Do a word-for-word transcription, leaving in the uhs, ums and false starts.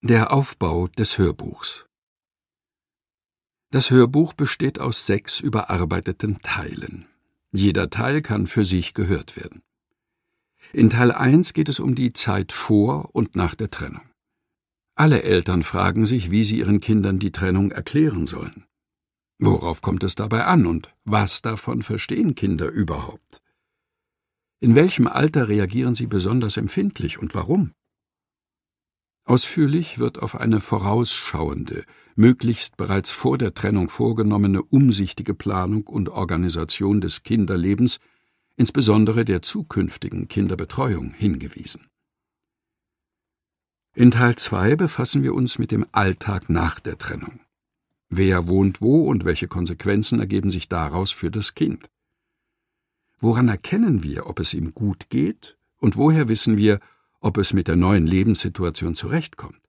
Der Aufbau des Hörbuchs. Das Hörbuch besteht aus sechs überarbeiteten Teilen. Jeder Teil kann für sich gehört werden. In Teil eins geht es um die Zeit vor und nach der Trennung. Alle Eltern fragen sich, wie sie ihren Kindern die Trennung erklären sollen. Worauf kommt es dabei an und was davon verstehen Kinder überhaupt? In welchem Alter reagieren sie besonders empfindlich und warum? Ausführlich wird auf eine vorausschauende, möglichst bereits vor der Trennung vorgenommene umsichtige Planung und Organisation des Kinderlebens, insbesondere der zukünftigen Kinderbetreuung, hingewiesen. In Teil zwei befassen wir uns mit dem Alltag nach der Trennung. Wer wohnt wo und welche Konsequenzen ergeben sich daraus für das Kind? Woran erkennen wir, ob es ihm gut geht, und woher wissen wir, ob es mit der neuen Lebenssituation zurechtkommt?